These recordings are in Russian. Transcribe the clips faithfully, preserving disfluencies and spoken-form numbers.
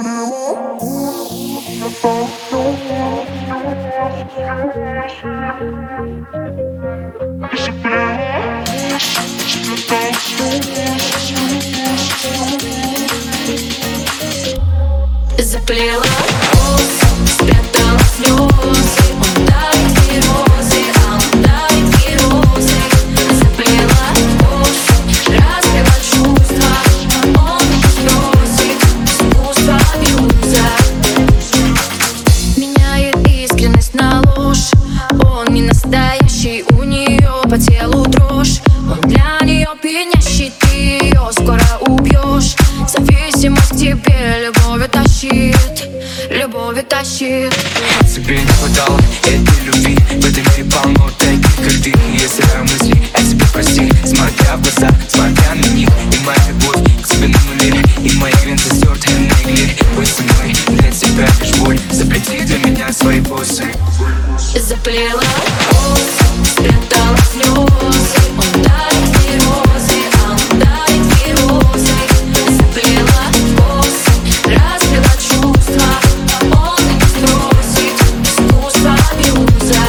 Заплела волосы, спрятала слезы. Он дарит ей розы, а он дарит ей розы. Заплела волосы, разбила чувства. Он не спросит, искусство абьюза. Меняет искренность на ложь. Он не настоящий, у нее по телу дрожь. Он для нее пьянящий, ты ее скоро убьешь. Зависимость к тебе любовью тащит, любовью тащит. Тебе не хватало этой любви. В этом мире полно таких, как ты. Если я мысли о тебе прости, смотря в глаза, смотря на них. И моя любовь к тебе на нуле, и мои границы стерты на игле. Будь со мной, для тебя лишь боль. Заплети для меня свои косы. Заплела волосы, спрятала слезы. Он дарит ей розы, а он дарит ей розы. Заплела волосы, разбила чувства. Он и не спросит, искусство абьюза.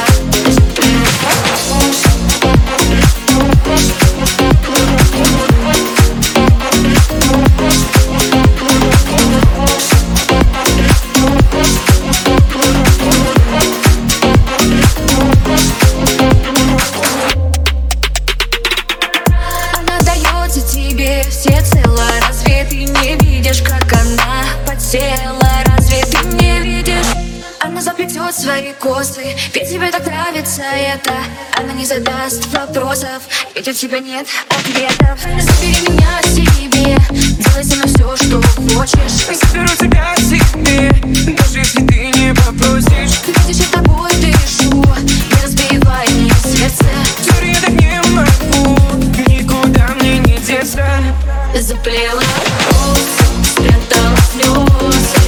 Тебе всецело, разве ты не видишь, как она подсела? Разве ты не видишь? Она заплетет свои косы, ведь тебе так нравится это. Она не задаст вопросов, ведь у тебя нет ответов. Забери меня себе, делай со мной все, что хочешь. Заберу тебя себе, даже если ты не попросишь. Видишь, я тобой дышу, не разбивай мне сердце. Теперь я так не могу, никуда мне не деться. Заплела волосы, спрятала слезы.